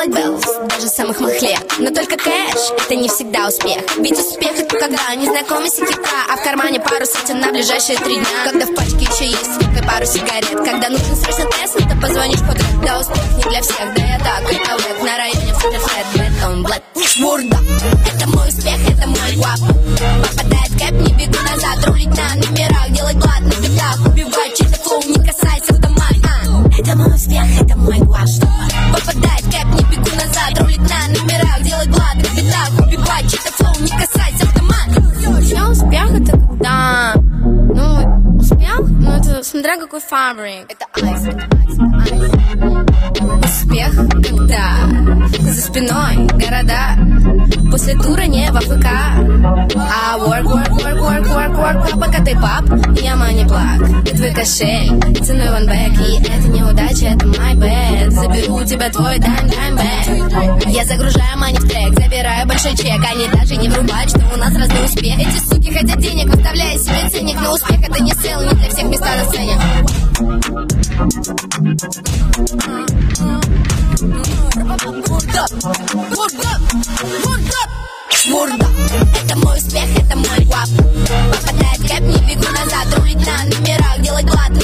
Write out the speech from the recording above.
делать беллс, даже самых махле. Но только кэш — это не всегда успех. Ведь успех — это когда незнакомый сетевка, а в кармане пару сотен на ближайшие 3 дня. Когда в пачке еще есть и пару сигарет. Когда нужен срочно тест, то позвонишь подряд. Да, успех не для всех, да я так, это век на районе Флэт, бетон, блэк, шмурда. Это мой успех, это мой гвап. Попадает в кэп, не бегу назад, рулить на номерах, делать блат на битах, убивать чей-то флоу, не касайся автомат. Это мой успех, это мой гвап. Попадает в кэп, не бегу назад, рулить на номерах, делать блат на битах, убивать чей-то флоу, не касайся автомат. Вообще успех — это когда, успех, это смотря какой фабрик. Это айс, успех, когда за спиной города, после тура не в АФК, а work, пока ты пап, я money black. И твой кошель ценой one back, и это неудача, это my bad. Заберу у тебя твой dime back. Я загружаю money в трек, забираю большой чек. Они даже не врубают, что у нас разный успех. Эти суки хотят денег, выставляя себе ценник, но успех это не сел, не для всех места на сцене. Шмурда, это мой успех, это мой гвап. Попадает в кэп, не бегу назад, рулить на номерах, делать блат